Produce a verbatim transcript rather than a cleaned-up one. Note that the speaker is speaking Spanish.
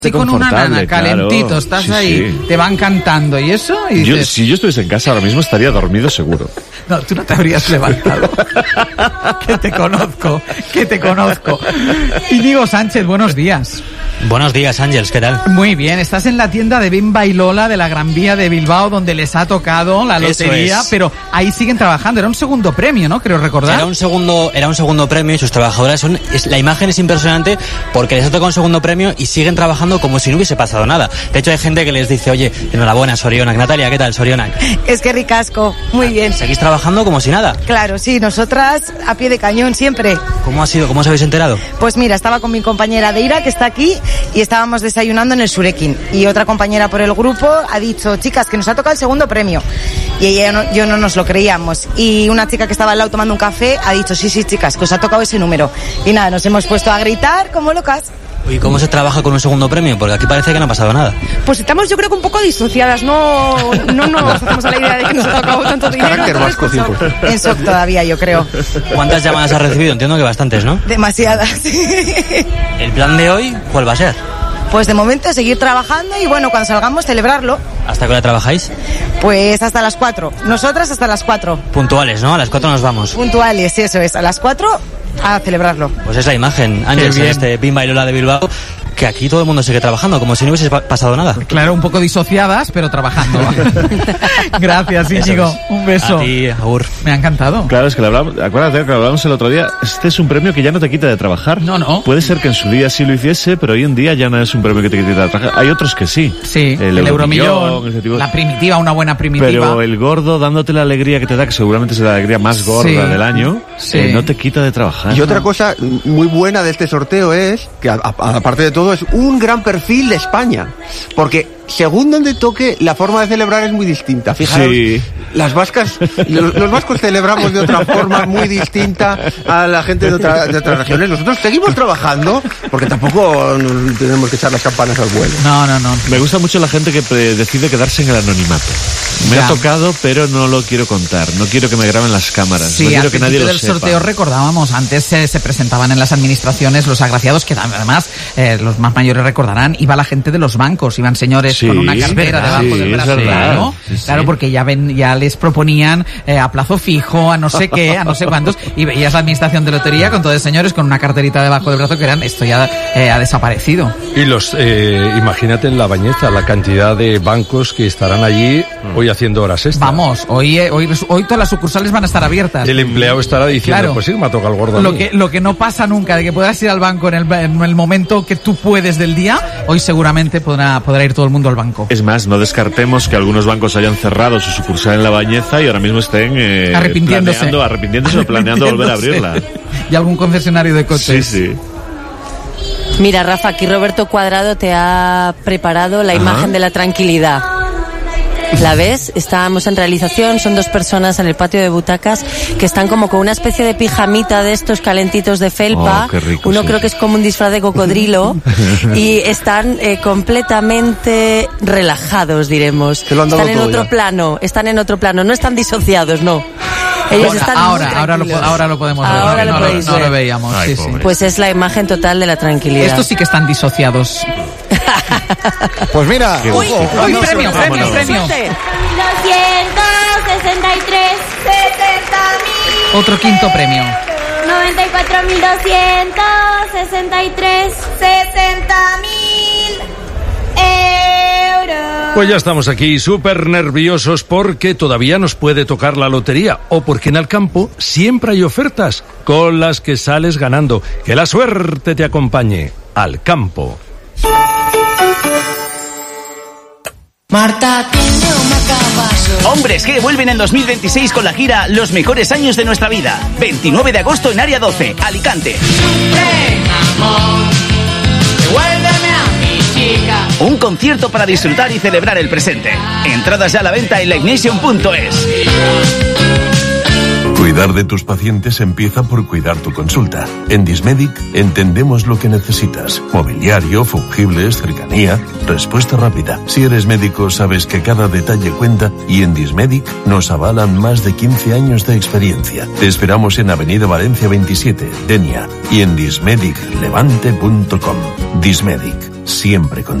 Y con una nana, calentito, claro, estás sí, ahí, sí. Te van cantando y eso. Y yo, dices... Si yo estuviese en casa ahora mismo estaría dormido seguro. No, tú no te habrías levantado. Que te conozco, que te conozco. Íñigo Sánchez, buenos días. Buenos días, Ángeles, ¿qué tal? Muy bien, estás en la tienda de Bimba y Lola de la Gran Vía de Bilbao, donde les ha tocado la lotería, es. Pero ahí siguen trabajando. Era un segundo premio, ¿no? Creo recordar. Era un segundo, era un segundo premio y sus trabajadoras son... Es, la imagen es impresionante porque les ha tocado un segundo premio y siguen trabajando como si no hubiese pasado nada. De hecho, hay gente que les dice, oye, enhorabuena, Sorionak. Natalia, ¿qué tal, Sorionak? Es que ricasco, muy bien. ¿Seguís trabajando como si nada? Claro, sí, nosotras a pie de cañón siempre. ¿Cómo ha sido? ¿Cómo os habéis enterado? Pues mira, estaba con mi compañera Deira, que está aquí, y estábamos desayunando en el Surekin. Y otra compañera por el grupo ha dicho, chicas, que nos ha tocado el segundo premio. Y ella no, yo no nos lo creíamos. Y una chica que estaba al lado tomando un café ha dicho, sí, sí, chicas, que os ha tocado ese número. Y nada, nos hemos puesto a gritar como locas. ¿Y cómo se trabaja con un segundo premio? Porque aquí parece que no ha pasado nada. Pues estamos, yo creo que un poco disociadas, no, no nos hacemos a la idea de que nos ha tocado tanto dinero. Carácter vasco, cien por ciento. En shock todavía, yo creo. ¿Cuántas llamadas has recibido? Entiendo que bastantes, ¿no? Demasiadas. ¿El plan de hoy cuál va a ser? Pues de momento seguir trabajando y bueno, cuando salgamos celebrarlo. ¿Hasta qué hora trabajáis? Pues hasta las cuatro. Nosotras hasta las cuatro. Puntuales, ¿no? A las cuatro nos vamos. Puntuales, eso es. A las cuatro a celebrarlo. Pues es la imagen, Ángeles, en este Bimba y Lola de Bilbao, que aquí todo el mundo sigue trabajando, como si no hubiese pasado nada. Claro, un poco disociadas, pero trabajando. Gracias, Íñigo. Un beso. A ti, Agur. Me ha encantado. Claro, es que le hablamos, acuérdate que lo hablamos el otro día, este es un premio que ya no te quita de trabajar. No, no. Puede ser que en su día sí lo hiciese, pero hoy en día ya no es un premio que te quita de trabajar. Hay otros que sí. Sí, el, el Euromillón, tipo... la primitiva, una buena primitiva. Pero el gordo, dándote la alegría que te da, que seguramente es la alegría más gorda sí. del año, sí. eh, no te quita de trabajar. Y otra cosa muy buena de este sorteo es que, aparte de todo, es un gran perfil de España, porque según donde toque, la forma de celebrar es muy distinta. Fijaros, sí. las vascas, los, los vascos celebramos de otra forma muy distinta a la gente de, otra, de otras regiones. Nosotros seguimos trabajando, porque tampoco nos tenemos que echar las campanas al vuelo. No, no, no. Me gusta mucho la gente que decide quedarse en el anonimato. Me ya. ha tocado, pero no lo quiero contar. No quiero que me graben las cámaras. Sí, no quiero al que nadie lo del sepa. Sorteo recordábamos, antes eh, se presentaban en las administraciones los agraciados, que además eh, los más mayores recordarán, iba la gente de los bancos, iban señores sí, con una cartera debajo sí, del brazo, ¿no? Sí, sí. Claro, porque ya ven, ya les proponían eh, a plazo fijo, a no sé qué, a no sé cuántos, y veías la administración de lotería con todos señores con una carterita debajo del brazo que eran, esto ya eh, ha desaparecido. Y los, eh, imagínate en La Bañeza, la cantidad de bancos que estarán allí mm. hoy haciendo horas extra. Vamos, hoy, hoy, hoy todas las sucursales van a estar abiertas. El empleado estará diciendo, claro, pues sí, me ha tocado el gordo a lo mí. que Lo que no pasa nunca, de que puedas ir al banco en el, en el momento que tú puedes del día, hoy seguramente podrá, podrá ir todo el mundo al banco. Es más, no descartemos que algunos bancos hayan cerrado su sucursal en La Bañeza y ahora mismo estén eh, arrepintiéndose. Planeando, arrepintiéndose o planeando volver a abrirla. Y algún concesionario de coches. Sí, sí. Mira, Rafa, aquí Roberto Cuadrado te ha preparado la Ajá. imagen de la tranquilidad. ¿La ves? Estábamos en realización, son dos personas en el patio de butacas que están como con una especie de pijamita de estos calentitos de felpa. Oh, qué rico, Uno sí. creo que es como un disfraz de cocodrilo y están eh, completamente relajados, diremos. Están en otro ya. plano, están en otro plano, no están disociados, no. Ellos ahora, están ahora, ahora, lo, ahora lo podemos ver. Ahora no, lo podéis no, ver. No lo veíamos. Ay, sí, sí. Pues es la imagen total de la tranquilidad. Estos sí que están disociados. Pues mira, uy, uy, premio, premio, premio. doscientos sesenta y tres, setenta mil. Otro quinto premio. noventa y cuatro mil doscientos sesenta y tres, setenta mil euros. Pues ya estamos aquí súper nerviosos porque todavía nos puede tocar la lotería o porque en Alcampo siempre hay ofertas con las que sales ganando. Que la suerte te acompañe. Alcampo. Marta tiene un macapaso. Hombres G vuelven en dos mil veintiséis con la gira Los mejores años de nuestra vida. veintinueve de agosto en Área doce, Alicante. Ven, amor, devuélveme a mi chica. Un concierto para disfrutar y celebrar el presente. Entradas ya a la venta en lightnation punto es. Cuidar de tus pacientes empieza por cuidar tu consulta. En Dismedic entendemos lo que necesitas. Mobiliario, fungibles, cercanía, respuesta rápida. Si eres médico sabes que cada detalle cuenta y en Dismedic nos avalan más de quince años de experiencia. Te esperamos en Avenida Valencia veintisiete, Denia y en dismedic levante punto com. Dismedic. siempre con